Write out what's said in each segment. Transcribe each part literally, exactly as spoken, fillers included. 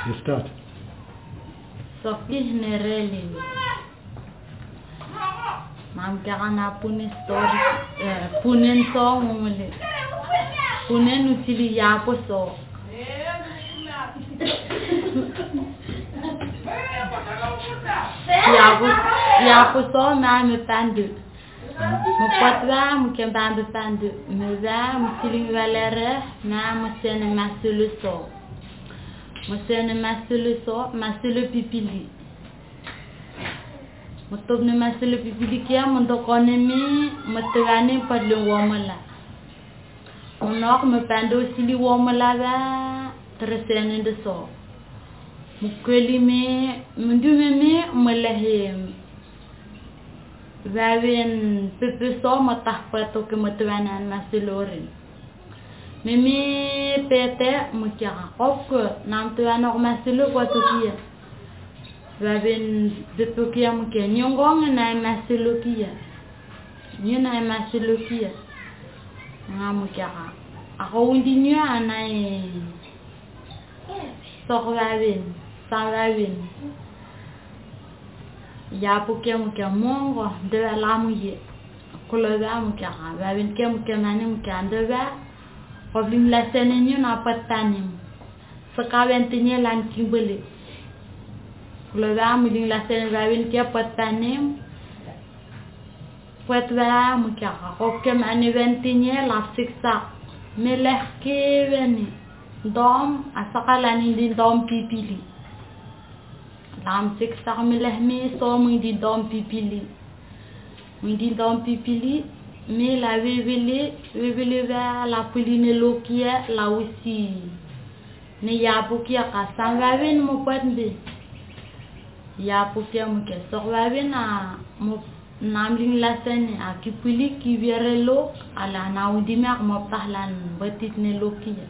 You start. Sokih nereli. Mam kana punin story punin so mumule. Punin utili yapo so. Yapo yapo so na me tandu. Mo patwa mo kembando tandu. Me za mo tili valere na mo sene masulu so. Mo sene masulu so masulu pipili. Mutub ni masulu pipili kia mundokone mi mutugani padlu womala. Munok mupando sili womala ba teresene de so. Mukweli me mundume me mulahem. Vavin pepe so matahpato ke mutuanan masulorin. Mimi pete mukia kok nam tuan ok masulu kwatu kia. Vavin pepe kia mukia nyongong na masulu kia. Nyu na masulu kia. Nga mukia ako undi nyu anai sok vavin sa vavin. Ya pukia mukia mongo de la muye. Kuloga mukia vavin kia mukia mani mukia andeva. Problem la senenyo na patanim. Sekawen tinye lanting beli. Kalau dah mungkin la senen vavin kia patanim. Puat dah mungkin aku kem ane ventinye la siksa. Meleh ke veni. Dom asakalan ini dom pipili. Lam siksa meleh me so mungkin dom pipili. Mungkin dom pipili. Me la vevele vevele va la puline lokia la aussi ne yapu kia ka sangavin mo patbe yapu kia mo ke sorvavin a mo namling la sene a kipuli ki virelo ala na udima mo tahlan batit ne lokia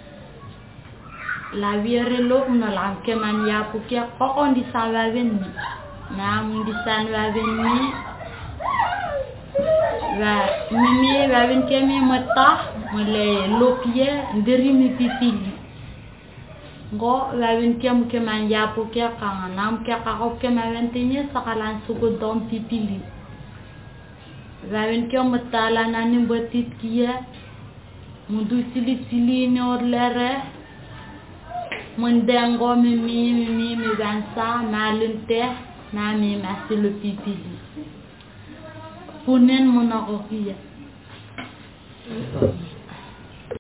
la virelo no la ke man yapu kia ko on di sangavin na mo di sangavin ni va mimi va vin kemi mata mole lopie nderi mi pipili go va vin kem keman yapo kia ka nam kia ka ko keman ventinye sakalan sugo dom pipili va vin kem mata la nani batit kia mundu sili sili ne orlere mundengo mimi mimi mi vansa malunte na mi masilu pipili punen monakokia.